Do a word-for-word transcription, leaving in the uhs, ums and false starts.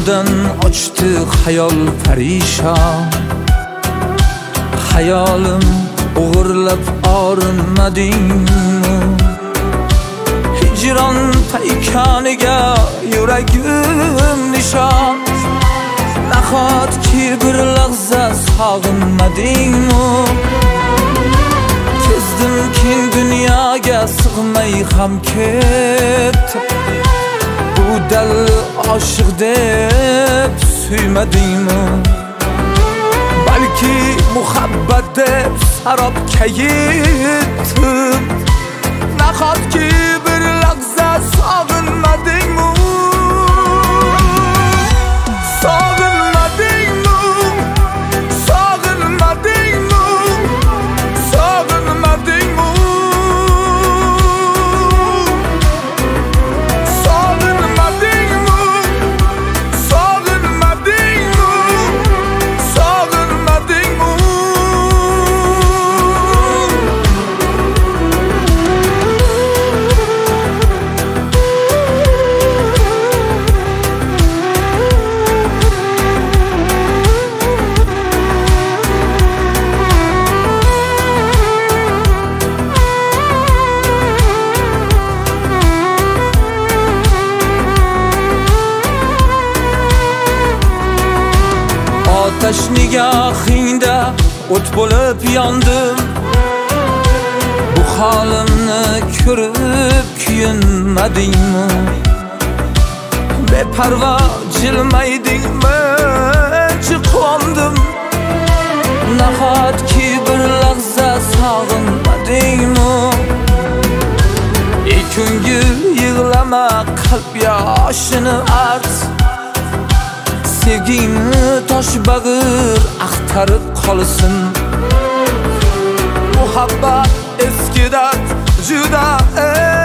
Ko'ngildan ochdi xayol parishon. Hayolim o'g'irlab orinmadingmi? Hijron paykoniga yuragim nishon. Nahotki bir lahza sog'inmadingmi? Kezdim keng dunyoga sig'may ham ketdim. Bu dal oshiq deb suymadingmi? Balki muhabbat deb sarobga yetdim. Nahotki bir lahza sog'inmadingmi? Sog'inmadingmi? Sog'inmadingmi? Sog'inmadingmi? Ateş nigohingda o't bo'lib yondim. Bu holimni ko'rib kuyunmadingmi? Beparvo jilmaydingmi? Chiqondim. Nahotki bir lahza sog'inmadingmi? Ey ko'ngil yig'lama, qalb yoshini art. Sevgingni tosh bag'ir axtarib qolsin. Muhabbat eskidan juda